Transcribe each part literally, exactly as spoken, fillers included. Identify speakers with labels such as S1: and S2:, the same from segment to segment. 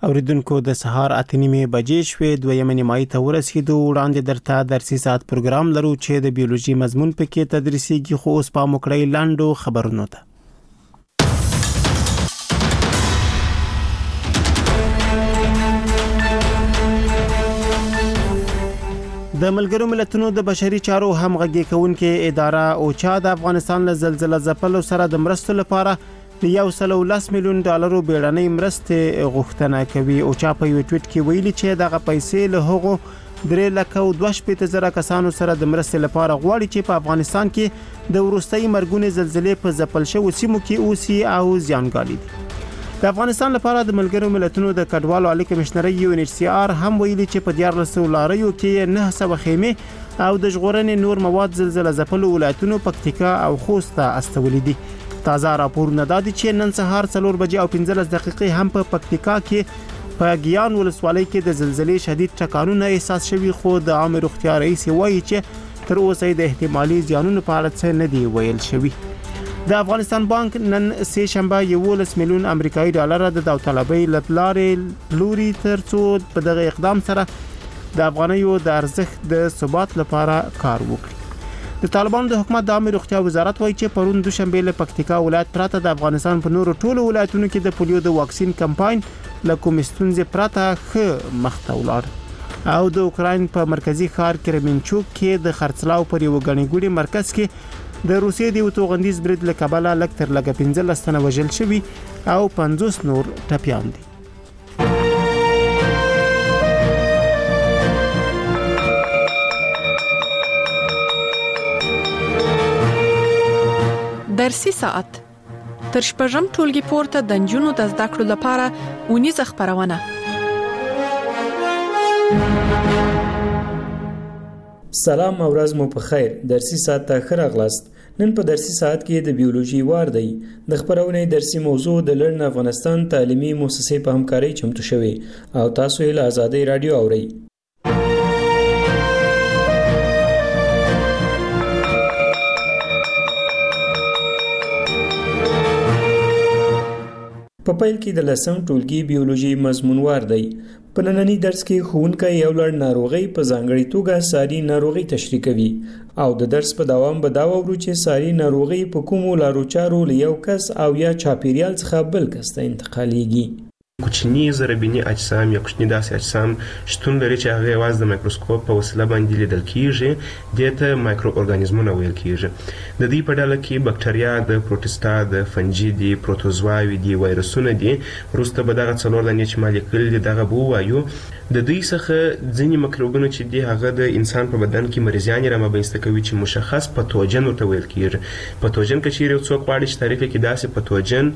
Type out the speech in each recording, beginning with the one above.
S1: اوریدونکو د سهار اته نیمې بجې شوې، دویمه نیمایي ته ورسېدو. وړاندې درته درسي ساعت پروګرام لرو چې د بیولوژي مضمون پکې تدریسیږي، خو اوس پام وکړئ لاندو خبرونو ته. د ملګرو ملتونو د بشري چارو همغږي کوونکې اداره اوچا د افغانستان له زلزلې ځپلو سره د مرستو لپاره یو سل او لس میلیون ډالرو بیړنۍ مرستې غوښتنه کوي. اوچا په یو ټویټ کې ویلي چې دغه پیسې له هغو درې لک او دوه شپېته زره کسانو سره د مرستې لپاره غواړي چې په افغانستان کې د وروستۍ مرګونې زلزلې په ځپل شوو سیمو کې اوسي او زیانګالي دي. د افغانستان لپاره د ملګرو ملتونو د کډوالو عالی کمشنري یو ان ایچ سی آر هم ویلي چې په دیارلس ولاریو کې نه سوه خیمې او د ژغورنې نور مواد زلزلې ځپلو ولایتونو پکتیکا او خوست ته استولې دي. تازه راپورونه دادي چې نن سهار څلور بجې او پنځلس دقیقې هم په پکتیکا کې په ګیان ولسوالۍ کې د زلزلې شدید ټکانونه احساس شوي، خو د عامه روغتیا رئیس وایي چې تر اوسه د احتمالي زیانونو په اړه څه نه دی ویل شوي. د افغانستان بانک نن سه شنبه یولس میلیون امریکایي ډالر د داوطلبۍ لپاره لوري ترڅو په دغه اقدام سره د افغانیو د ارزښت د ثبات لپاره کار وکړي. د طالبانو د حکومت د عامه روغتیا وزارت وایي چې پرون دوشنبه له پکتیکا ولایت پراته د افغانستان په نورو ټولو ولایتونو کې د پولیو د واکسین کمپاین له کوم ستونزې پراته ښه مخته ولاړ. او د اوکراین په مرکزی ښار کرمنچوک کې د خرڅلاو پر یو غنی ګوډي مرکز کې د روسیې د توغندیز برید له کبله لک تر لګ پنځلس تنه وژل شوي او پنځوس نور ټپیان دي.
S2: درسي ساعت تر شپږم ټولګي پورته د نجونو د زده کړو لپاره اونیزه خبرونه.
S3: سلام او ورځ مو په خیر. درسي ساعت ته ښه راغلاست. نن په درسي ساعت کې د بیولوژي وار دی. د خبرونې درسي موضوع د لرن افغانستان تعلیمي مؤسسې په همکارۍ چمتو شوی او تاسو یې له آزادۍ رادیو اورئ. په پیل کې د لسم ټولګي بیولوژي مضمونوار دی. په نننی درس کې ښوونکی یو لړ ناروغۍ په ځانګړې توګه ساري ناروغۍ تشریح کوي او د درس په دوام به دا وورو چې ساري ناروغۍ په کومو لارو چارو له یو کس او یا چاپیریال څخه بل کس ته انتقالیږي.
S4: کوچني ضربیني اجسام یا کوچني داسې اجسام شتون لري چې هغه یوازې د مایکروسکوپ په وسیله باندې لیدل کیږي، دته مایکرو ارګانیزمونه ویل کیږي. د دې په ډله کې بکټریا، د پروټستا، د فنجي دي، پروتوزواوي دي، وایرسونه دي. وروسته به دغه څلور دانې چې مالیکول دي دغه به وایو. د دوی څخه ځینې مکروبونه چې دي هغه د انسان په بدن کې مریضیان رامنځته کوي چې مشخص پاتوجن ورته ویل کیږي. پاتوجن که چیرې یو څوک غواړي چې تعریف کړي داسې پاتوجن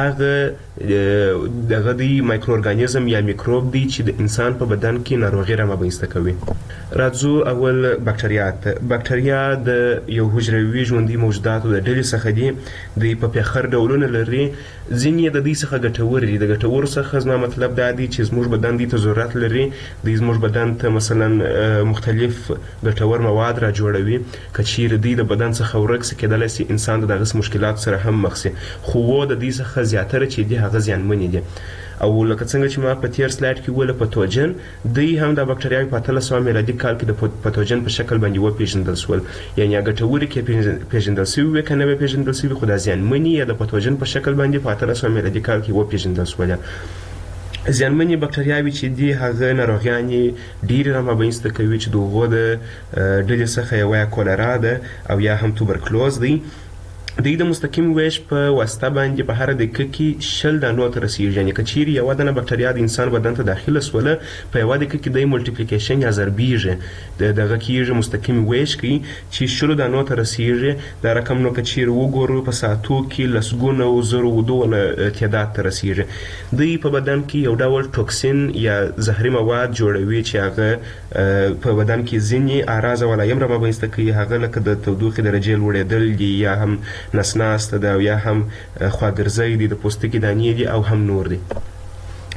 S4: هغه دغه دی مایکرو ارګانیزم یا میکروب دی چې د انسان په بدن کې ناروغي رامنځته کوي. راځو اول بکټریا ته. بکټریا د یو حجروي ژوندي موجوداتو د ډلې څخه دي. د په پیخر ډولونه لري. ځینې د دې څخه ګټور دي. د ګټور څخه زما مطلب دا دی چې زموږ بدن دې ته ضرورت لري. د زموږ بدن ته مثلا مختلف ګټور مواد را جوړوي. کچیر دی د بدن څخه ورک سي کېدل سي انسان د دغه مشکلات سره هم مخ سي، خو و د دې څخه زیاتره چې دی هغه زیانمن دي. او لکه څنګه چې ما په تیر سلاید کې ویل پاتوجن دی هم د بکټریاوي په اتلس سوه میلادي کال کې د پاتوجن په شکل باندې وپېژندل شول. یعنی هغه ګټوري کې پیژندل شوي که نه پیژندل شوي، خو د زیانمنې یا د پاتوجن په شکل باندې په اتلس سوه میلادي کال کې وپېژندل شول. زیانمنې بکټریاوي چې دي هغه ناروغیانې ډېرې رامنځته کوي چې د هغو د ډلې څخه یوه یا کولرا ده او یا هم توبرکلوز دی. دوی د مستقیم ویش په واسطه باندې په هر دقیقه کې شل دانو ته رسیږي. یعنې که چیرې یوه دانه بکټریا د انسان بدن ته داخله سوله په یوه دقیقه کې دی ملټیپلیکیشن یا ضربیږي، د دغه کېږي مستقیم ویش کوي چې شلو دانو ته رسیږي. دا رقم نو که چیرې وګورو په ساعتو کې لسګونه او زرو ودونه تعداد ته رسیږي. دوی په بدن کې یو ډول ټوکسین یا زهري مواد جوړوي چې هغه په بدن کې ځینې اعراض او علایم رامنځته کوي، هغه لکه د تودوخې درجې لوړېدل دي یا هم نسناسته ده او یا هم خواګرځی دي، د پوستکي دانې دي او هم نور دي.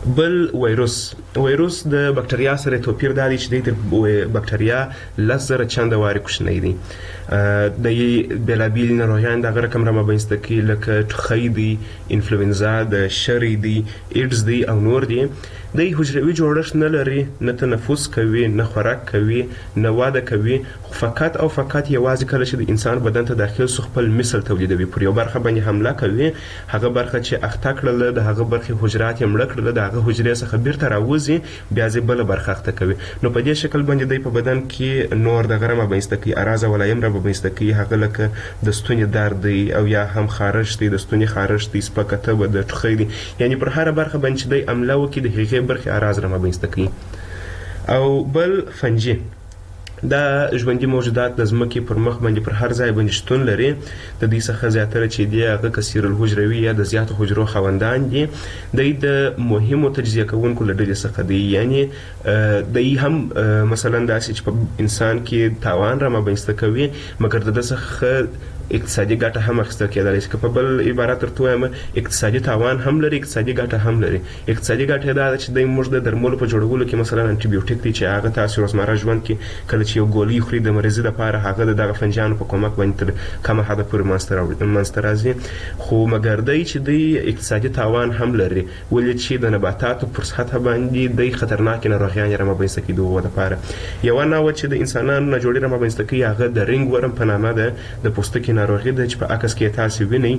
S4: بل وایروس وایروس د بکټریا سره توپیر دا دی چې د بکټریا لس زره چنده وارې کوچنی دی د بېلابېلې ناروغیانې دغه رقم رامنځته کوي لکه ټوخی دی انفلوئنزا د شری دی ایډز دی او نور دی د حجروي جوړښت نه لري نه تنفس کوي نه خوراک کوي نه واده کوي خو فقط او فقط یوازې کله چې د انسان بدن ته داخل سو خپل مثل تولیدوي پر یو برخه باندې حمله کوي هغه برخه چې اخته کړل د هغه برخه حجرات یې مړه کړل د هغه حجرې څخه بیرته راوځي بیا ځې بله برخه اخته کوي نو په دې شکل باندې دی په بدن کې نور دغه رامنځته کوي اراز ولایم رامنځته کوي هغه لکه د ستوني درد دی او یا هم خارش دی د ستوني خارش دی سپکه تبه د ټوخی دی یعنی پر هره برخه باندې چې دی حمله وکړي د هغې برخې اراز رامنځته کوي او بل فنجي دا ژوندي موجودات د ځمکې پر مخ باندې پر هر ځای باندې شتون لري د دې څخه زیاتره چې دی هغه کثیر الحجروي یا د زیاتو حجرو خاوندان دي دوی د مهمو تجزیه کوونکو له ډلې څخه دي یعنی دوی هم مثلا داسې چې په انسان کې تاوان رامنځته کوي مګر د ده څخه اقتصادي ګټه هم اخیستل کېدلی شي که په بل عبارت درته ووایم اقتصادي تاوان هم لري اقتصادي ګټه هم لري اقتصادي ګټه دا ده چې دی موږ د درملو په جوړولو کې مثلا انټي بیوټیک دی چې هغه تاسو روزمره ژوند کې کله چې یو ګولۍ خوري د مریضي لپاره هغه د دغه فنجانو په کومک باندې تر کمه حده پورې منځته راځي خو مګر دی چې دی اقتصادي تاوان هم لري ولې چې د نباتاتو پر سطحه باندې دی خطرناکې ناروغیانې رامنځته کوي د هغو دپاره یوه نوعه چې د انسانانو نه جوړې رامنځته کوي هغه د رنګ ورم په نامه ده د پوستکي ناروغي ده چې په عکس کې تاسو وینئ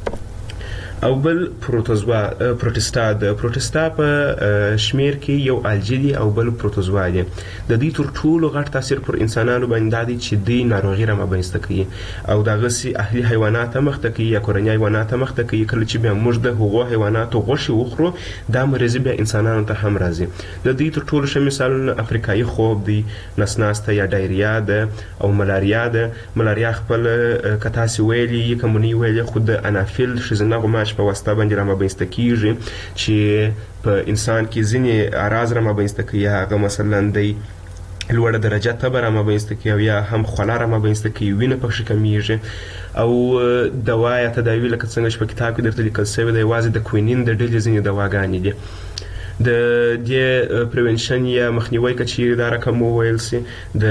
S4: او بل پروتوزوا پروټستا د پروټستا په شمیر کې یو الجی دی او بل پروتوزوا دی د دې تر ټولو غټ تاثیر پر انسانانو باندې دی چې دی ناروغي رامنځته کوي او دغه سي اهلي حیوانات مخته کوي یا کورنۍ حیوانات مخته کوي کله چې بیا موږ د هغو حیواناتو غوښې وخورو دا مرضي بیا انسانانو ته هم راځي د دې تر ټولو ښه مثالونه افریقایي خوب دی نسناسته یا ډایریا ده او ملاریا ده ملاریا خپل که تاسې ویلي که مو نه ویلي خو د انافیل ښځینه غوماش په واسطه باندې رامنځته کیږي چې په انسان کې ځینې اراز رامنځته کوي هغه مثلا دی لوړه درجه تبه رامنځته کوي او یا هم خوله رامنځته کوي وینه پکښې کمیږي او دوا یا تداوي لکه څنګه چې په کتاب کې درته لیکل شوی دی یوازې د کوینین د ډلې ځینې دواګانې دي د دې پریونشن یا مخنیوي که چیرې دا رقم وویل سي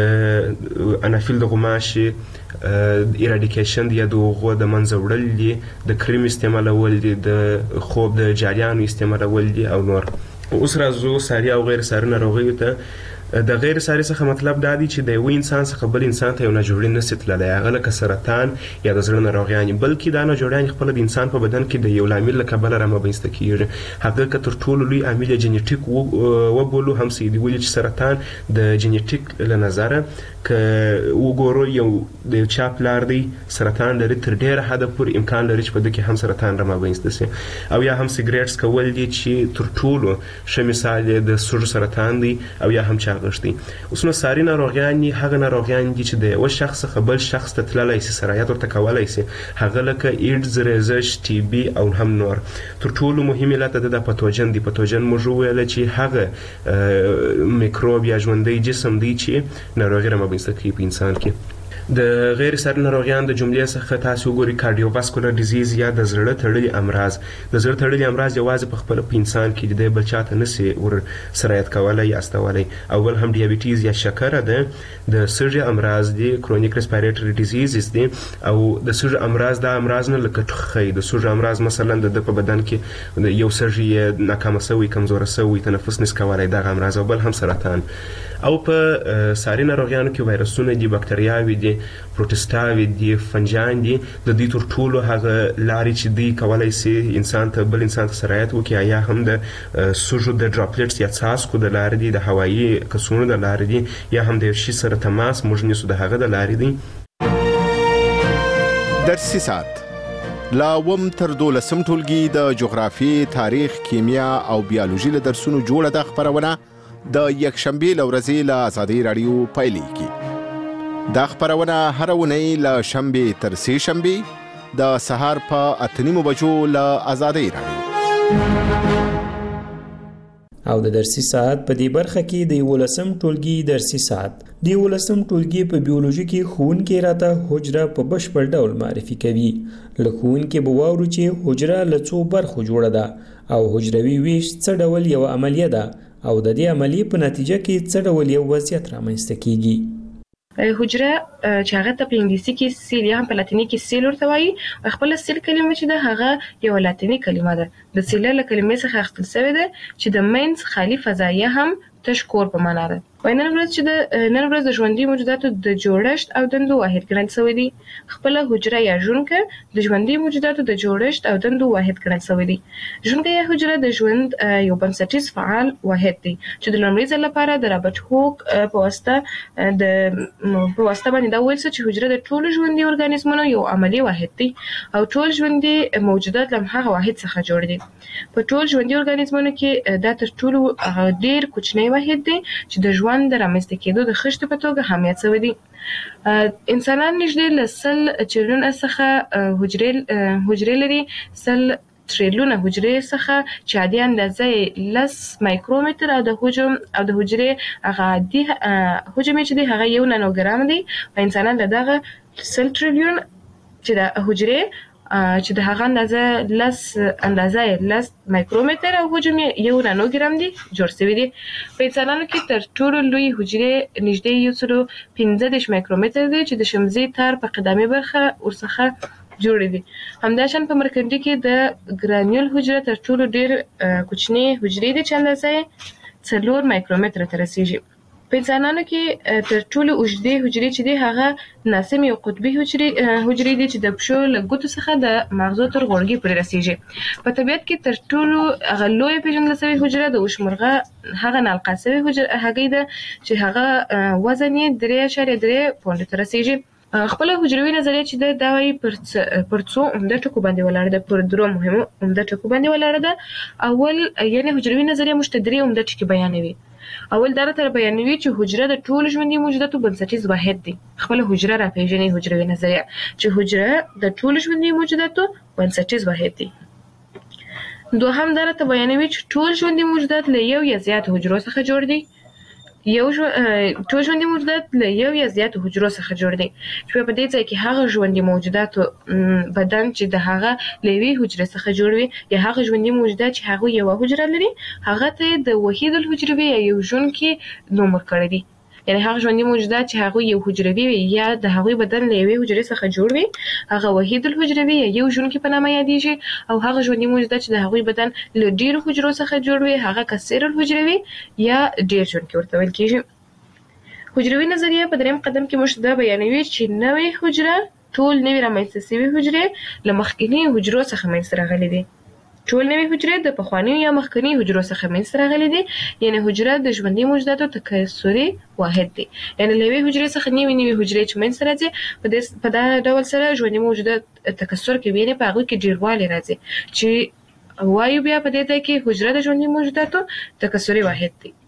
S4: د انافیل د غوماشې ایراډیکیشن دی یا د هغو د منځه وړل دي د کریم استعمالول دي د خوب د جاریانو استعمالول دي او نور اوس راځو ساري او غیر ساري ناروغیو ته د غیر ساري څخه مطلب دا دی چې د یو انسان څخه بل انسان ته یو ناجوړي نسي تللی هغه لکه سرطان یا د زړه ناروغیانې بلکې دا ناجوړیانې خپله د انسان په بدن کې د یو لامل له کبله رامنځته کیږي هغه که تر ټولو لوی عامل جنیټیک وبولو هم څه دي ولې چې سرطان د جنیټیک له نظره که وګورو یو د یو چا پلار دی سرطان لري تر ډېره حده پورې امکان لري چې په ده کې هم سرطان رامنځته سي او یا هم سګریټس کول دي چې تر ټولو ښه مثال یې د سږو سرطان دی او یا هم چا غشتي اوس نو ساري ناروغیانې هغه ناروغیان دي چې د یوه شخص څخه بل شخص ته تللی سي سرایت ورته کولی سي هغه لکه ایډز ریزش ټي بي او هم نور تر ټولو مهم علت د د پتوجن دی پتوجن موږ وویله چې هغه میکروب یا ژوندی جسم دی چې ناروغي رامنځته کوي په انسان کې د غیر ساري ناروغیان د جملې څخه تاسو وګورئ کارډیوواسکولر ډیزیز یا د زړه تړلي امراض د زړه تړلي امراض یوازې په خپله په انسان کې د بل چاته نسي ور سرایت کولی یا استولی او بل هم ډیابیټیز یا شکره ده د سږي امراض دي کرونیک ریسپیریټري ډیزیزز دي او د سږي امراض دا امراض نه لکه ټوخی د سږي امراض مثلا د په بدن کې یو سږي ناکامه سوی کمزوره سوی تنفس نس کولی دغه امراض او بل هم سرطان او په ساري ناروغیانو کې وایرسونه دي بکټریاوې دي پروټسټاوې دي فنجان دي د دوی تر ټولو هغه لارې چې دوی کولی سي انسان ته بل انسان ته سرایت وکړي یا هم د سږو د ډراپلیټس یا څاڅکو د لارې دي د هوایي کڅوړو د لارې دي یا هم د یو شي سره تماس موږ نیسو د هغه د لارې دي
S5: درسي ساعت لا اووم تر دولسم ټولګي د جغرافیې تاریخ کیمیا او بیولوژي له درسونو جوړه ده خپرونه د یکشنبې له ورځې له ازادۍ راډیو پیلېږي دا خپرونه هره اونۍ له شنبې تر سې شنبې د سهار په اته نیمو بجو له ازادۍ راډیو
S3: او د درسي ساعت په دې برخه کې د یولسم ټولګي درسي ساعت د یولسم ټولګي په بیولوژي کې ښوونکی راته حجره په بشپړ ډول معرفي کوي. له ښوونکي به واورو چې حجره له څو برخو جوړه ده او حجروي ویش څه ډول یو عملیه ده او د دې عملیې په نتیجه کې څه ډول یو وضعیت رامنځته کیږي.
S6: حجره چې هغه ته په انګلیسي کې سیل یا په لاتیني کې سیل ورته وایي. خپل سیل کلمه چې ده هغه یو لاتیني کلمه ده. د سیل له کلمې څخه اخیستل شوې ده چې د مینس خالی فضایه هم تش کور په معنا ده. وای نن ورځ چې د نن ورځ د ژوندي موجوداتو د جوړښت او دندو واحد ګڼل شوی دی. خپل حجره یا ژوندکه د ژوندي موجوداتو د جوړښت او دندو واحد ګڼل شوی دی. ژوندکه یا حجره د ژوند یو بنسټیز فعال واحد دی چې د لومړي ځل لپاره د رابرټ هوک په واسطه د په واسطه باندې دا ویل چې حجره د ټولو ژوندي ارګانیزمونو یو عملی واحد دی او ټول ژوندي موجودات له هغه واحد څخه جوړ دي. په ټول ژوندي ارګانیزمونو کې دا تر ټولو ډیر کوچنی واحد دی چې د ژوند د رامنځته کېدو د خښتې په توګه اهمیت شوی دی. انسانان نږدې له سل چریلیونه څخه حجرې حجرې لري. سل تریلیونه حجرې څخه چې عادي اندازه یې لس مایکرومتر او د حجم او د حجرې هغه عادي حجم چې دی هغه یو نانوګرام دی. او انسانان له دغه سل تریلیون چې د حجرې چې د هغه اندازه لس اندازه لس مایکرومتر او حجم یو نانوګرام دی جوړ شوی دی. په انسانانو کې تر ټولو لوی حجرې نږدې یو سل پنځه دېرش مایکرومتر دی چې د شمزي تار په قدامي برخه ورڅخه جوړ دي. همداشان په مرکندي کې د ګرانیول حجره تر ټولو ډیر کوچنی حجرې دي چې اندازه یې څلور مایکرومتر ته رسیږي. په انسانانو کې تر ټولو اوږدې حجرې چې دي هغه ناسمې او قطبي حجرې حجرې دي چې د پښو له ګوتو څخه د مغزو تر غوړګي پورې رسیږي. په طبیعت کې تر ټولو هغه لویه پیژندل شوې حجره د وشمرغه هغه نالقا شوې حجره هګۍ ده چې هغه وزن یې درې اعشاریه درې پونډو ته رسیږي. خپل حجروي نظریه چې ده دا وایي پر پر څو عمده ټکو باندې ولاړه ده. پر درو مهمو عمده ټکو باندې ولاړه ده. اول یعنی حجروي نظریه موږ ته درې عمده ټکي بیانوي. اول دا راته بیانوي چې حجره د ټولو ژوندي موجوداتو بنسټیز واحد دی. خپل حجره راپېژني حجروي نظریه چې حجره د ټولو ژوندي موجوداتو بنسټیز واحد دی. دوهم دا راته بیانوي چې ټول ژوندي موجودات له یو یا زیات حجرو څخه جوړ دي. یو ټول ژوندي موجودات له یو یا زیاتو حجرو څخه جوړ دي چې په دې ځای کې هغه ژوندي موجوداتو بدن چې د هغه له یوې حجرې څخه جوړ وي یا هغه ژوندي موجودات چې هغه یوه حجره لري هغه ته د وحید الحجروي یا یو ژوندي نوم ورکړی دی. یعنی هغه ژوندي موجودات چې هغه یو حجروي وي یا د هغوی بدن له یوې حجرې څخه جوړ وي هغه وحید الحجروي یا یو ژوندي په نامه یادیږي. او هغه ژوندي موجودات چې د هغوی بدن له ډیرو حجرو څخه جوړ وي هغه کثیر الحجروي یا ډیر ژوندي ورته ویل کیږي. حجروي نظریه په دریم قدم کې موږ دا بیانوي چې نوې حجره ټول نوې رامنځته شوې حجرې له مخکیني حجرو څخه منځته راغلي دي. ټول نوې حجرې د پخوانیو یا مخکیني حجرو څخه منځته راغلي دي. یعنی حجره د ژوندي موجوداتو تکثري واحد دی. یعنی له یوې حجرې څخه نوې نوې حجرې چې منځته راځي په دغه ډول سره ژوندي موجودات تکثر کوي. یعنې په هغوی کې ډیروالی راځي چې وایو بیا په دې ځای کې حجره د ژوندي موجوداتو تکثري واحد دی.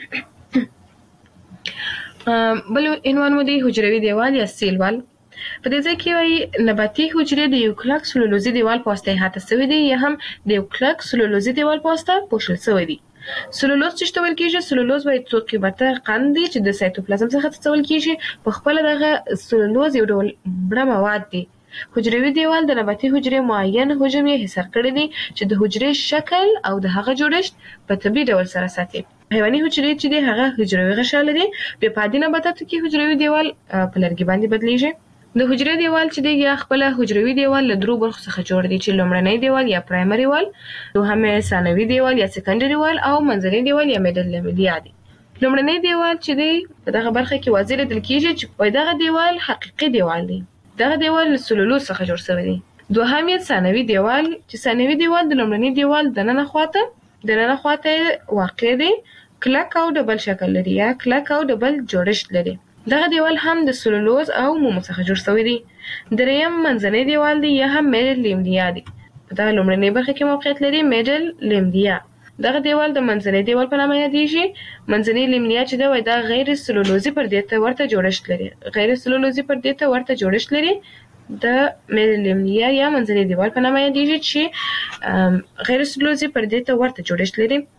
S6: بل عنوان مو دی حجروي دیوال یا سیل وال. په دې ځای کې وایي نباتي حجرې د یو کلک سلولوزي دیوال په واسطه احاطه شوي دي یا هم د یو کلک سلولوزي دیوال په واسطه پوښل شوي دي. سلولوز چې ته ویل کېږي سلولوز وایي څو قیمته قند دی چې د سایتوپلازم څخه څڅول کېږي. په خپله دغه سلولوز یو ډول مړه مواد دی. حجروي دیوال د نباتي حجرې معین حجم یې حصار کړی دی چې د حجرې شکل او د هغه جوړښت په طبیعي ډول سره ساتي. حیواني حجرې چې دی هغه حجروي غشا لري. بیا په عادي نباتاتو کې حجروي دیوال په لرګي باندې بدلیږي. د حجرې دیوال چې دی یا خپله حجروي دیوال له درو برخو څخه جوړ دی چې لومړنی دیوال یا پرایمري وال، دوهم ثانوي دیوال یا سیکنډري وال او منځنی دیوال یا میډل لیملیا دی. لومړنی دیوال چې دی په دغه برخه کې واضح لیدل کېږي چې په دغه دیوال حقیقي دیوال دی. دغه دیوال له سلولوز څخه جوړ شوی دی. دوهم یې ثانوي دیوال چې ثانوي دیوال د لومړني دیوال د ننه خواته د ننه خواته واقع دی، کلک او ډبل شکل لري یا کلک او ډبل جوړښت لري. دغه دیوال هم د سلولوز او مومو څخه جوړ شوی دی. دریم منځنی دیوال دی یا هم میډل لیملیا دی. په دغه لومړنۍ برخه کې موقعیت لري میډل لیملیا. دغه دیوال د منځنی دیوال په نامه یادیږي. منځنی لیملیا چې دی دا غیر سلولوزي پردې ته ورته جوړښت لري. غیر سلولوزي پردې ته ورته جوړښت لري. د میډل لیملیا یا منځنی دیوال په نامه یادیږي چې غیر سلولوزي پردې ته ورته جوړښت لري.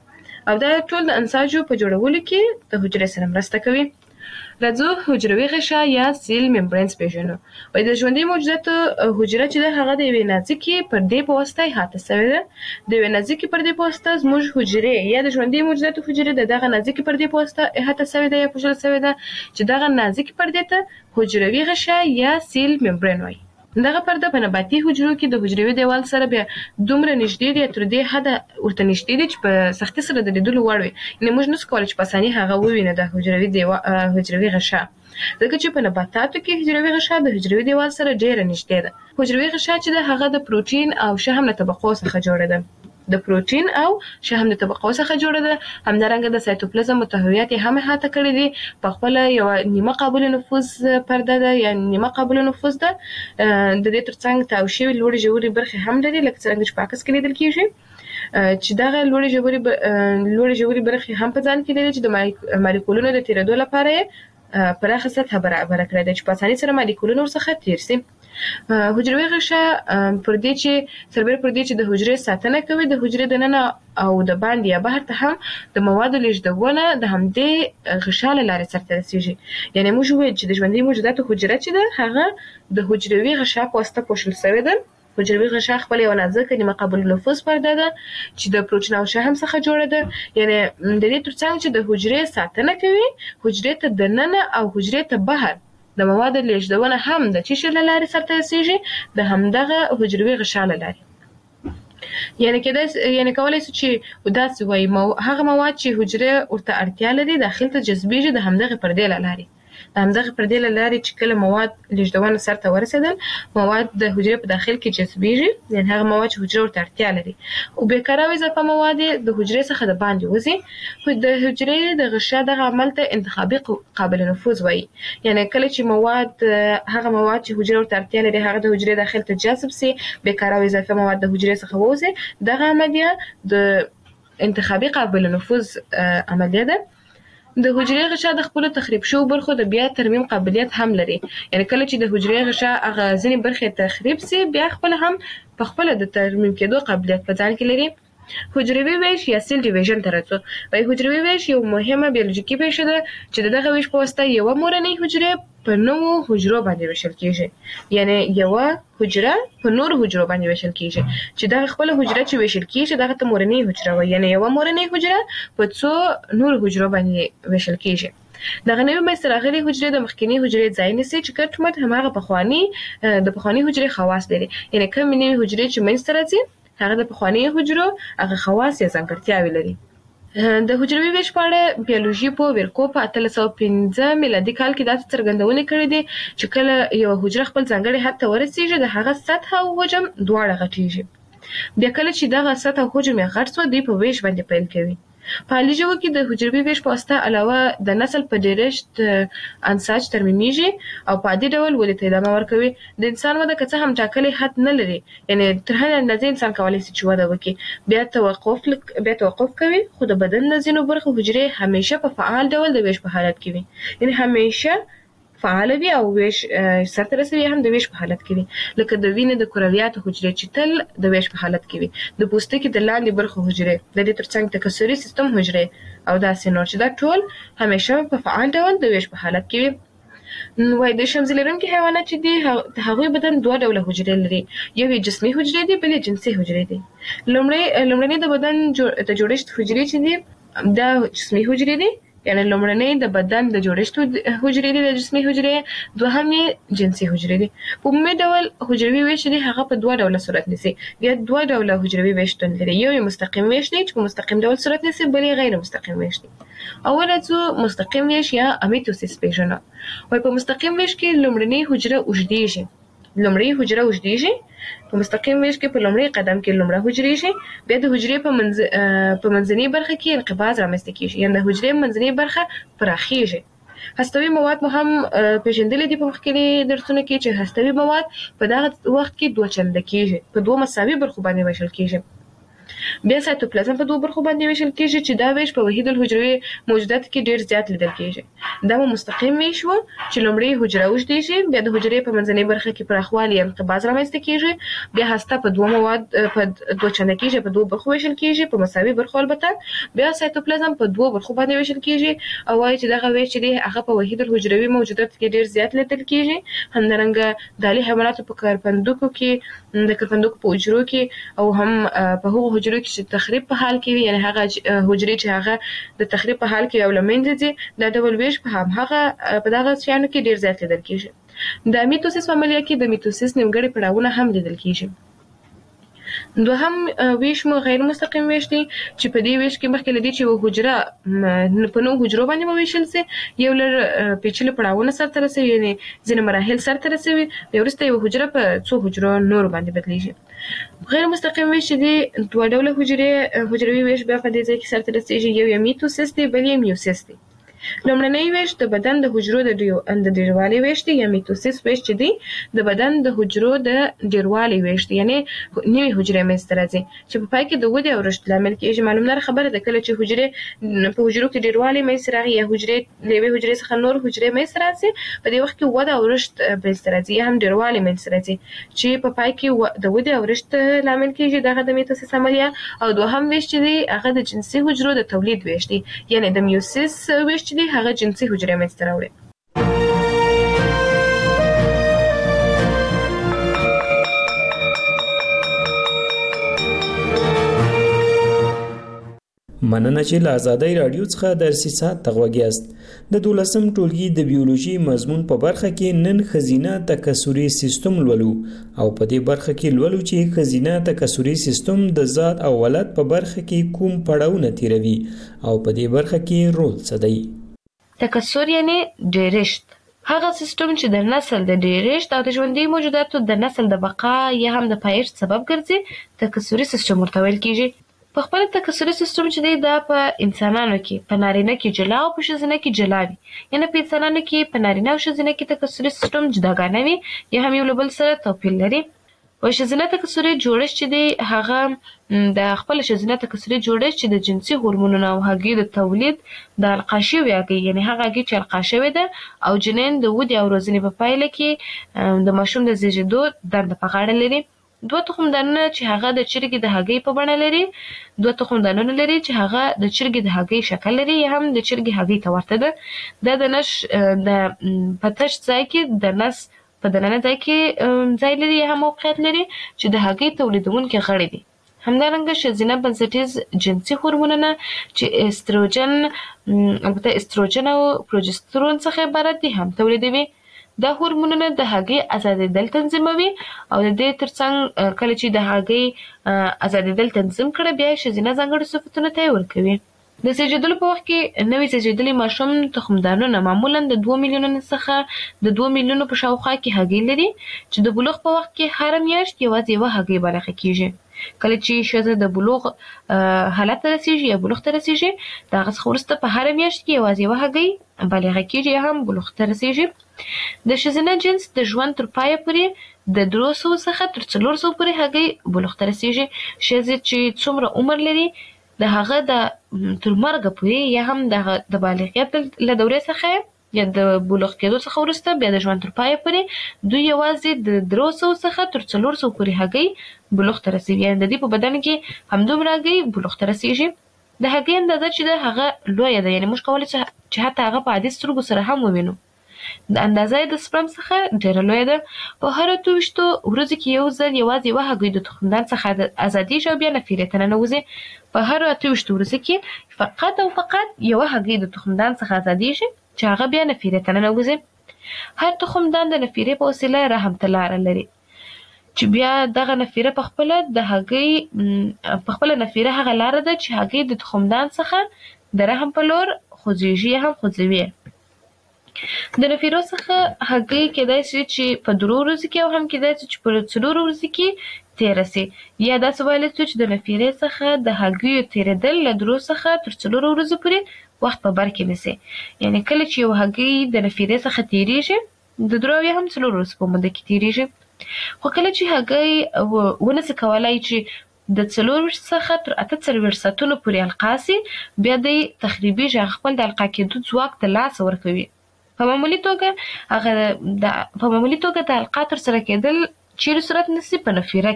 S6: او دا ټول د انساجو په جوړولو کې د حجرې سره مرسته کوي. راځو حجروي غشا یا سیل ممبرینز پیژنو. وایي د ژوندي موجوداتو حجره چې ده هغه د یوې نازکې پردې په واسطه احاطه سوې ده. د یوې نازکې پردې په واسطه زموږ حجرې یا د ژوندي موجوداتو حجرې د دغه نازکې پردې په واسطه احاطه سوې ده یا پوښل سوې ده چې دغه نازکې پردې ته حجروي غشا یا سیل ممبرین وایي. دغه پرده په نباتي حجرو کې د حجروي دیوال سره بیا دومره نږدې دي تر دې حده ورته نږدې دي چې په سختۍ سره د لیدلو وړ وي. یعنې موږ نشو کولی چې په اساني هغه ووینو د حجروي دیوال حجروي غشا، ځکه چې په نباتاتو کې حجروي غشا د حجروي دیوال سره ډېره نږدې ده. حجروي غشا چې ده هغه د پروټین او شحم له طبقو څخه جوړه ده. د پروټین او شحم د طبقو څخه جوړه ده. همدارنګه د سایتوپلازم محتویات یې هم احاطه کړي دي. په خپله یوه نیمه قابل نفوذ پرده ده یا نیمه قابل نفوذ ده. د دې ترڅنګ تاو شوي لوړې ژورې برخې هم لري لکه څرنګه چې په عکس کې لیدل کېږي چې دغه لوړې ژورې لوړې ژورې برخې هم په ځان کې لري چې د مالیکولونو د تېرېدو لپاره یې پراخه سطحه برابره کړې ده چې په اسانۍ سره مالیکولونه ورڅخه تېر سي. حجروي غشا پر دې چې سربېره پر دې چې د حجرې ساتنه کوي، د حجرې دننه او د باندې یا بهر ته هم د موادو لیږدونه د همدې غشا له لارې سرته رسېږي. یعنې موږ وویل چې د ژوندي موجوداتو حجره چې ده هغه د حجروي غشا په واسطه پوښل سوې ده. حجروي غشا خپل یو نازکه نیمه قابل نفوذ پرده ده چې د پروټین او شحم څخه جوړه ده. یعنې د دې ترڅنګ چې د حجرې ساتنه کوي، حجرې ته دننه او حجرې ته بهر د موادو لیږدونه هم د چی شي له لارې سرته رسېږي، د همدغه حجروي غشا له لارې. یعنې کېدای یعنې کولی سو چې داسې وایي هغه مواد چې حجرې ورته اړتیا لري داخل ته جذبېږي د همدغې پردې له لارې. د همدغه پردې له لارې چې کله مواد لیږدونه سرته ورسېدل، مواد د حجرې په داخل کې جذبېږي، یعنې هغه مواد چې حجرې ورته اړتیا لري، او بېکاره او اضافه مواد د حجرې څخه د باندې وځي. د حجرې د غشا دغه عمل ته انتخابي قابل نفوذ وایي. یعنې کله چې مواد هغه مواد چې حجرې ورته اړتیا لري هغه د حجرې داخل ته جذب سي، بېکاره او اضافه مواد د حجرې څخه ووځي، دغه عملیه د انتخابي قابل نفوذ عملیه ده. د حجرې غشا د خپلو تخریب شوو برخو د بیا ترمیم قابلیت هم لري. یعنې کله چې د حجرې غشا هغه ځینې برخې تخریب سي، بیا خپله هم په خپله د ترمیم کېدو قابلیت په ځان کې لري. حجروي ویش یا سیل ډیویژن ته راځو. وایي حجروي ویش یو مهمه بیولوژیکي پیښه ده چې د دغه ویش په واسطه یوه مورنۍ حجرې په نوو حجرو باندې ویشل کېږي. یعنې یوه حجره په نورو حجرو باندې ویشل کېږي چې دغه خپله حجره چې ویشل کېږي دغه ته مورنۍ حجره وایي. یعنې یوه مورنۍ حجره په څو نورو حجرو باندې ویشل کېږي. دغه نوې منځته راغلې حجرې د مخکینۍ حجرې ځای نیسي چې کټ مټ هماغه پخواني د پخواني حجرې خواص لري. یعنې کومې نوې حجرې چې منځته راځي هغه د پخواني حجرو هغه خواص یا ځانګړتیاوې لري. د حجروي ویش په اړه بیولوژي په ویرکو په اتلس سوه پنځه میلادي کال کې داسې څرګندونې کړې دي چې کله یوه حجره خپل ځانګړي حد ته ورسېږي د هغه سطحه او حجم دواړه غټېږي. بیا کله چې دغه سطحه او حجم یې غټ سوه دوی په ویش باندې پیل کوي. په حالي ژوو کې د حجروي ویش په واسطه علاوه د نسل په ډېرښت انساج ترمیمیږي او په عادي ډول ودې ته ادامه ورکوي. د انسان وده که څه هم ټاکلی حد نه لري، یعنې تر هرې اندازې انسان کولی شي چې وده وکړي، بیا توقف بیا توقف کوي، خو د بدن د ځینو برخو حجرې همیشه په فعال ډول د ویش په حالت کې وي. یعنې همیشه فعاله وي او ویش سرته رسوي هم د ویش په حالت کې وي. لکه د وینې د کرویاتو حجرې چې تل د ویش په حالت کې وي، د پوستکي د لاندې برخو حجرې، د دې ترڅنګ تکثري سیستم حجرې او داسې نور چې دا ټول همیشه په فعال ډول د ویش په حالت کې وي. وایي د شمزي لرونکي حیوانات چې دي د هغوی بدن دوه ډوله حجرې لري، یو یې جسمي حجرې دي، بل یې جنسي حجرې دي. لومړنۍ د بدن د جوړښت حجرې چې دي دا جسمي حجرې دي، یعنې لومړنۍ د بدن د جوړښت حجرې دي د جسمي حجرې، دوهم یې جنسي حجرې دي. په عمومي ډول حجروي ویش دی هغه په دوه ډوله صورت نیسي. بیا دوه ډوله حجروي ویش شتون لري، یو یې مستقیم ویش دی چې په مستقیم ډول صورت نیسي، بل یې غیر مستقیم ویش دی. اول راځو مستقیم ویش یا امیتوسیس پیژنو. وایي په مستقیم ویش کې لومړنۍ حجره اوږدېږي، لومړۍ حجره اوږدېږي. په مستقیم ویش کې په لومړي قدم کې لومړه حجرېږي، بیا د حجرې په منځ په منځنۍ برخه کې انقباض رامنځته کېږي، یعنې د حجرې منځنۍ برخه پراخېږي. هستوي مواد مو هم پېژندلي دي په مخکیني درسونو کې چې هستوي مواد په دغه وخت کې دوه چنده کېږي، په دوه مساوي برخو باندې ویشل کېږي. بیا سایتوپلازم په دوه برخو باندې ویشل کیږي چې دا ویش په وحید الحجروي موجودات کې ډیر زیات لیدل کیږي. دا مو مستقیم ویش وو چې لومړی حجره وجديږي، بیا د حجرې په منځنۍ برخه کې پراخوالی یا انقباض رامنځته کیږي، بیا هسته په دوه مواد په دوه چنده کیږي، په دوه برخو ویشل کیږي په مساوي برخو البته. بیا سایتوپلازم په دوه برخو باندې ویشل کیږي او وايي چې دغه ویش چې دی هغه په وحید الحجروي موجودات کې ډیر زیات لیدل کیږي. همدارنګه دالي حیواناتو په کارپندوکو کې د کارپندوکو په حجرو کې او هم په هغو حجرو کې چې تخریب په حال کې وي، یعنی هغه حجرې چې هغه د تخریب په حال کې او لمنځه ځي، دا ډول ویش په هم هغه په دغه شیانو کې ډیر زیات لیدل کیږي. د میتوسیس په عملیه کې د میتوسیس نیمګړي پړاوونه هم لیدل کیږي. دوهم ویش مو غیر مستقیم ویش دی چې په دې ویش کې مخکې لدی چې حجره په نو حجرو باندې ویشل سي، یو لر پیچلي پړاوونه سره رسوي، یعنی ځینې مراحل سره رسوي، بیا وروسته یو حجره په څو حجرو نور باندې بدلیږي. غیر مستقیم ویش دی دوه ډوله حجرې حجروي ویش بیا په دې ځای کې سره رسیږي، یو یې میتوسیس دی بل یې میوسیس دی. لومړنی ویش د بدن د حجرو د ډیروالي ویش دی یا میتوسیس ویش چې دی د بدن د حجرو د ډیروالي ویش دی، یعنی نوې حجرې منځته راځي چې په پای کې د ودې او رشد لامل کېږي. معلومه خبره ده کله چې حجرې په حجرو کې ډیروالي منځته راغي یا حجرې له یوې حجرې څخه نور حجرې منځته راځي، په دې وخت کې وده او رشد منځته راځي یا هم ډیروالي منځته راځي چې په پای کې د ودې او رشد لامل کېږي. دغه د میتوسیس عملیه. او دوهم ویش چې دی هغه د جنسي حجرو د تولید ویش دی، یعنی د میوسیس ویش دی هغه جنسي حجرې منځته راوړي.
S3: مننه چې له آزادۍ راډیو څخه درسي ساعت ته غوږ یاست. د دولسم ټولګي د بیولوژي مضمون په برخه کې نن ښځینه تکثري سیستم لولو او په دې برخه کې لولو چې ښځینه تکثري سیستم د ذات او ولادت په برخه کې کوم پړاوونه تیروي او په دې برخه کې رول څه دی.
S7: تکثر یعنی ډیرشت، هغه سیستم چې د نسل د ډیرشت او د ژوندي موجوداتو د نسل د بقا یا هم د پایښت سبب ګرځي، تکثري سیستم ورته ویل کیږي. په خپل تکثري سیستم چې دی دا په انسانانو کې په نارینه کې جلا او په ښځینه کې جلا وي، یعنی په انسانانو کې په نارینه او ښځینه کې تکثري سیستم جداګانه وي یا هم یو له بل سره توپیر لري. په ښځینه تکثري جوړښت چې دی هغه د خپل ښځینه تکثري جوړښت چې د جنسي هورمونونو او هګۍ د تولید د القا شوې هګۍ، یعنی هغه هګۍ چې القا شوې ده او جنین د ودې او روزنې په پایله کې د ماشوم د زیږېدو دنده په غاړه لري. دوه تخم دانونه چې هغه د چرګې د هګۍ په بڼه لري، دوه تخم دانونه لري چې هغه د چرګې د هګۍ شکل لري یا هم د چرګې هګۍ ته ورته ده. دا د نش د پتش ځای کې د نس په دننه ځای کې ځای لري یا هم موقعیت لري چې د هګۍ تولیدونکي غړي دي. همدارنګه ښځینه بنسټیز جنسي هورمونونه چې استروجن البته استروجن او پروجسترون څخه عبارت دي هم تولیدوي. دا هورمونونه د هګۍ ازادېدل تنظیموي او د دې ترڅنګ کله چې د هګۍ ازادېدل تنظیم کړه بیا یې ښځینه ځانګړي صفتونه ته یې ورکوي. د زیږېدلو په وخت کې نوي زیږېدلي ماشوم تخمدانونه معمولا د دوه میلیونو څخه د دوه میلیونو په شاوخوا کې هګۍ لري چې د بلوغ په وخت کې هره میاشت یوازې یوه هګۍ بالغه کیږي. کله چې ښځه د بلوغ حالت ته رسیږي یا بلوغ ته رسیږي د هغه څخه وروسته په هره میاشت کې یوازې یوه هګۍ بالغه کیږي یا هم بلوغ ته رسیږي. د ښځینه جنس د ژوند تر پایه پورې د درې سوه څخه تر څلور سوه پورې هګۍ بلوغ ته رسیږي. ښځې چې څومره عمر لري د هغه د تر مرګه پورې یا هم د بالغیت له دورې څخه یا د بلوغ کېدو څخه وروسته بیا د ژوند تر پایه پورې دوی یوازې د درې سوه څخه تر څلور سوه پورې هګۍ بلوغ ته رسیږي، یعنې د دې په بدن کې همدومره هګۍ بلوغ ته رسیږي. د هګۍ اندازه چې ده هغه لویه ده، یعنې موږ کولی چې حتی هغه په عادي سترګو سره هم ووینو. د اندازه یې د سپرم څخه ډېره لویه ده. په هر اته ویشتو ورځو کې یو ځل یوازې یوه هګۍ د تخمدان څخه ازادېږي او بیا نفیرې ته ننوځي. په هر اته ویشتو ورځو کې فقط او فقط یوه هګۍ د تخمدان څخه ازادېږي چې هغه بیا نفیرې ته ننوځي. هر تخمدان د نفیرې په وسیله رحم ته لاره لري چې بیا دغه نفیره په خپله د هګۍ په خپله نفیره هغه لاره ده چې هګۍ د تخمدان څخه د رحم په لور خوځېږي یا هم خوځوي. د نفیرو څخه هګۍ کېدای شي چې په درو ورځو کې او هم کېدای شي چې په څلورو ورځو کې تېره سي، یا داسې ویلی شو چې د نفیرې څخه د هګیو تېرېدل له درو څخه تر څلورو ورځو پورې وخت په بر کې نیسي. یعنې کله چې یو هګۍ د نفیرې څخه تېرېږي د درو یا هم څلورو ورځو په موده کې تېرېږي. خو کله چې هګۍ ونسي کولی چې د څلور څخه تر اته څلوېښت ساعتونو پورې القا سي، بیا دی تخریبیږي، هغه خپل د القا کېدو ځواک ته لاس ورکوي. په معمولي توګه هغه د په معمولي توګه د القا ترسره کېدل چیرې صورت نیسي؟ په نفیره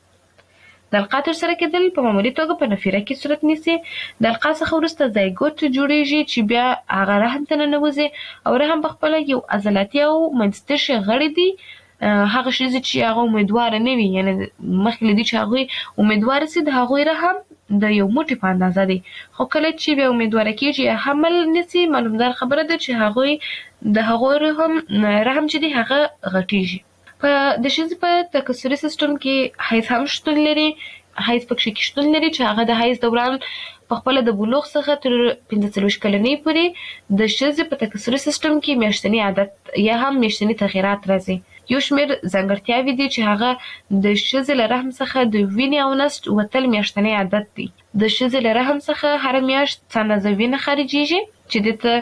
S7: کې. د القا ترسره کېدل په معمولي توګه په نفیره کې صورت نیسي. د القا څخه وروسته زایګوټ جوړیږي چې بیا هغه رحم ته ننوځي او رحم پخپله یو عضلاتي او منځتشي غړي دي. هغه ښځې چې هغه امیدواره نه وي، یعنې مخکې له دې چې هغوی امیدواره سي، د هغوی رحم د یو موټي په اندازه دی. خو کله چې بیا امیدواره کېږي یا حمل نیسي، معلومدار خبره ده چې هغوی د هغوی رحم رحم چې دی هغه غټیږي. په د ښځې په تکثري سیستم کې حیض هم شتون لري. حیض پکې کې شتون لري چې هغه د حیض دوران په خپله د بلوغ څخه تر پنځه څلوېښت کلنۍ پورې د ښځې په تکثري سیستم کې میاشتني عادت یا هم میاشتني تغیرات راځي. یو شمېر ځانګړتیاوې دي چې هغه د ښځې له رحم څخه د وینې او نسج وتل میاشتنی عادت دی. د ښځې له رحم څخه هره میاشت څه اندازه وینه خارجېږي چې دې ته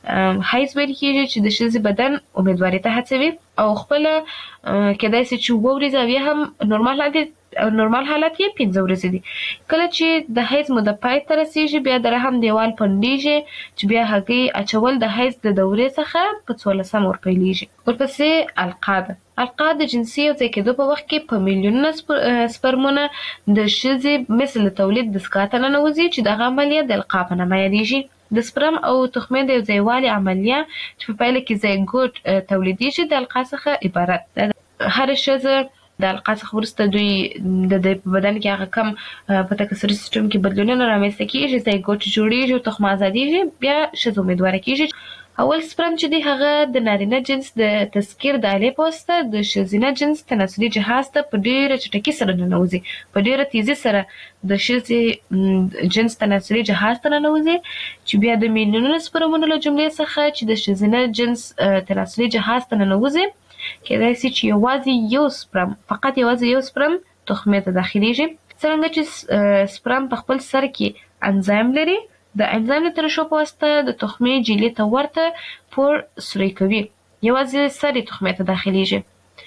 S7: حیض ویل کېږي، چې د ښځې بدن امیدواري ته هڅوي او خپله کېدای سي چې اووه ورځې او یا هم نورمال حالت نورمال حالت یې پنځه ورځې دي. کله چې د حیض موده پای ته رسېږي، بیا د رحم دیوال پنډېږي چې بیا هګۍ اچول د حیض د دورې څخه په څوارلسم ورپیلېږي. ورپسې القا ده. القا د جنسي یو ځای کېدو په وخت کې په میلیونونه سپرمونه د ښځې مثل د تولید دستګاه ته ننوځي چې دغه عملیه د القا په نامه یادېږي. د سپرم او تخمې د یو ځایوالي عملیه چې په پایله کې زایګوټ تولیدېږي د القا څخه عبارت ده. هره ښځه د القا څخه وروسته دوی د دوی په بدن کې هغه کم په تکثري سیستم کې بدلونونه رامنځته کېږي، زایګوټ جوړېږي او تخمه ازادېږي، بیا ښځه امیدواره کېږي. اول سپرم چې دی هغه د نارینه جنس د تذکیر د آلې په واسطه د ښځینه جنس تناسلي جهاز ته په ډېره چټکۍ سره ننوځي، په ډېره تیزي سره د ښځې جنس تناسلي جهاز ته ننوځي چې بیا د میلیونونو سپرمونو له جملې څخه چې د ښځینه جنس تناسلي جهاز ته ننوځي، کېدای سي چې یوازې یو سپرم فقط یوازې یو سپرم تخمې ته داخلېږي. څرنګه چې سپرم په خپل سر کې انزایم لري، د انزایم د ترشح په واسطه د تخمې جیلې ته ورته پور سوری کوي، یوازې سر یې تخمې ته داخلېږي.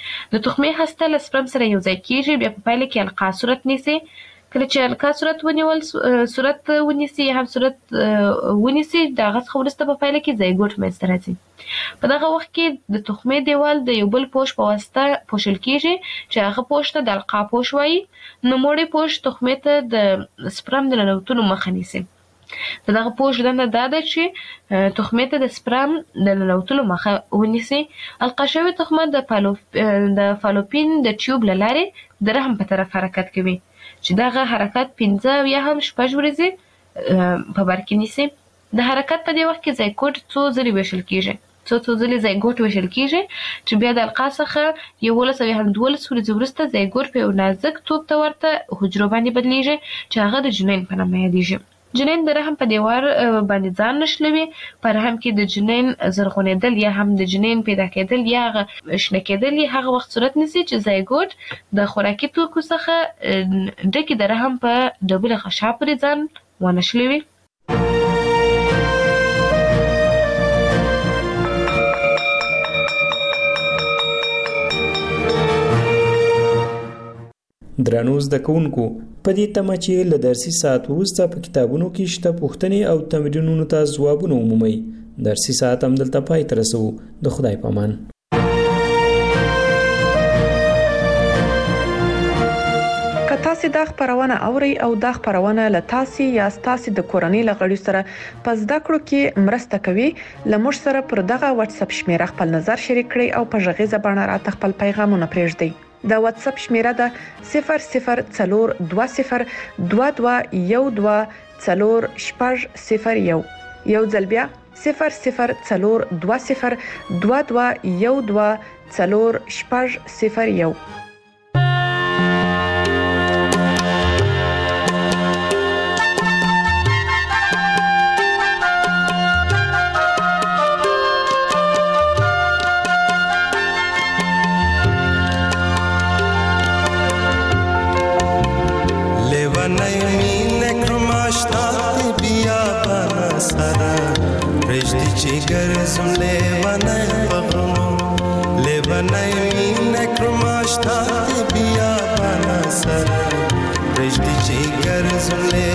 S7: د تخمې هسته له سپرم سره یو ځای کېږي، بیا په پایله کې القا صورت نیسي. کله چې القا صورت ونیول صورت ونیسي یا هم صورت ونیسي، د هغه څخه وروسته په پایله کې زایګوټ منځته راځي. په دغه وخت کې د تخمې دیوال د یو بل پوښ په واسطه پوښل کېږي چې هغه پوښ ته د القا پوښ وایي. نوموړی پوښ تخمې ته د سپرم د ننوتلو مخه نیسي. د دغه پوښ دنده دا ده چې تخمې ته د سپرم د ننوتلو مخه ونیسي. القا شوې تخمه د د فالوپین د ټیوب له لارې د رحم په طرف حرکت کوي چې دغه حرکت پنځه یا هم شپږ ورځې په بر کې نیسي. د حرکت په دې وخت کې زایګوټ څو ځلې ویشل کېږي څو څو ځلې زایګوټ ویشل کېږي چې بیا د القا څخه یولس او یا هم دولس ورځې وروسته زایګوټ په یو نازک توپ ته ورته حجرو باندې بدلیږي چې هغه د جنین په نامه یادېږي. جنین د رحم په دیوار باندې ځان نښلوي. په رحم کې د جنین زرغونېدل یا هم د جنین پیدا کېدل یا هغه شنه کېدل یې هغه وخت صورت نیسي چې زایګوټ د خوراکي توکو څخه ډکې د رحم په ډبله غشا پورې ځان ونښلوي.
S3: درنو زده کوونکو، په دې تمه چې له درسي ساعت وروسته په کتابونو کې شته پوښتنې او تمرینونو ته ځوابونه ومومئ، درسي ساعت همدلته پای ته رسوو. د خدای په امان.
S2: که تاسو دا خبرونه اورئ او دا خبرونه له تاسو یا تاسو د کورنۍ لغړي سره په زده کړو کې مرسته کوي، لمر سره پر دغه واتس اپ شمیره خپل نظر شریک کړئ او په ژغې زبانه راته خپل پیغامونه پرېږدئ. د واتس اپ شمیره ده صفر صفر څلور دوه صفر دوه دوه یو دوه څلور شپږ صفر یو. یو ځل بیا صفر صفر څلور دوه صفر دوه دوه یو دوه څلور شپږ صفر یو.
S8: Some levana pagamo levana mi nekromashta biya bana sar کشتی چې ګرځولې